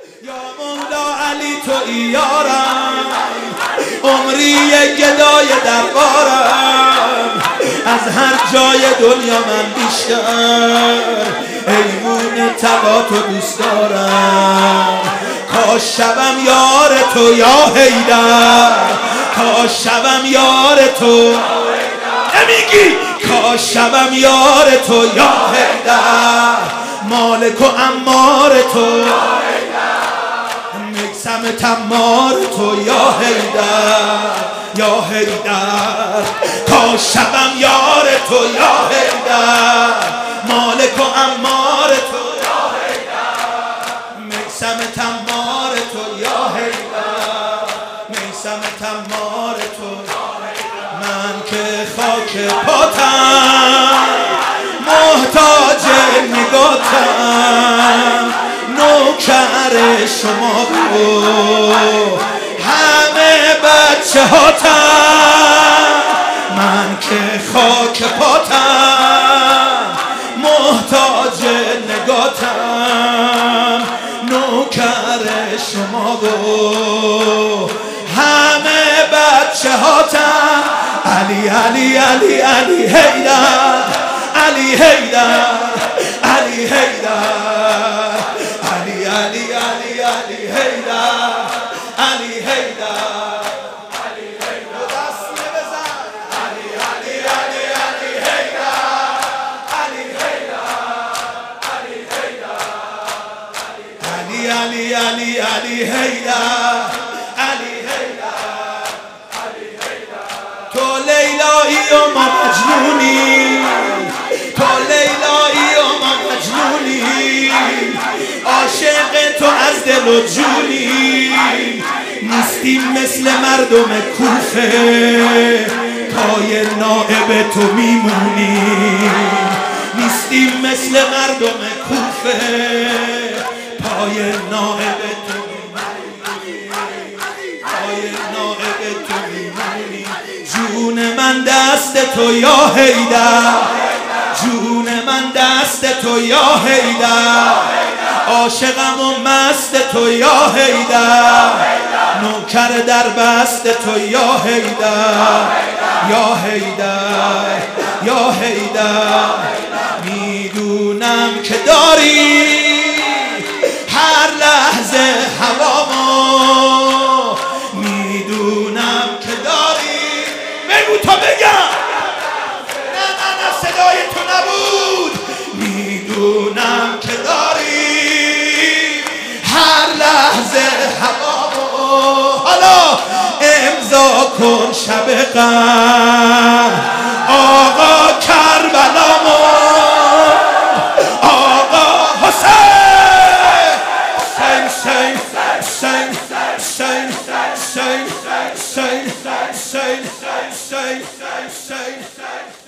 یا مولا علی تو یارم، عمری گدای دربارم، از هر جای دنیا من بیشتر ایوون طلا تو دوست دارم. کاش شبم یار تو یا حیدر، کاش شبم یار تو، نمیگی کاش شبم یار تو یا حیدر، مالک و عمار تو، میثم تمار تو یا حیدر، یا حیدر. کاش شبم یار تو یا حیدر، مالک و عمار تو یا حیدر، میثم تمار تو یا حیدر، میثم تمار تو. من که خاک پاتم، محتاج نگاتم، نوکر شما بود همه بچه هاتم. من که خاک پاتم، محتاج نگاتم، نوکر شما بود همه بچه هاتم. علی علی علی علی حیدر، علی حیدر، علی حیدر، علی علی علی علی حیدر، علی حیدر، علی حیدر. دست بزن. علی علی علی علی حیدر، علی حیدر، علی حیدر، علی علی علی علی حیدر، علی حیدر، علی حیدر. تو لیلایی و ما مجنونی، تو لیلایی و ما مجنونی، عاشق تو از دل و جونی. نیستیم مثل مردم کوفه، پای نائب تو میمونی. نیستیم مثل مردم کوفه، پای نائب تو میمونی، پای نائب تو میمونی. جون من دست تو یا حیدر، جون من دست تو یا حیدر، عاشقم و مست تو یا حیدر، نوکر در بست تو یا حیدر، یا حیدر، یا حیدر. میدونم که داری هر لحظه هوامو، میدونم که داری. بگو تا بگم. نه نه نه صدای تو نبود. میدونم که داری هر لحظه هوامو. حالا امضا کن شب غم آقا کربلامو، آقا حسین، حسین حسین حسین حسین حسین حسین حسین حسین حسین حسین.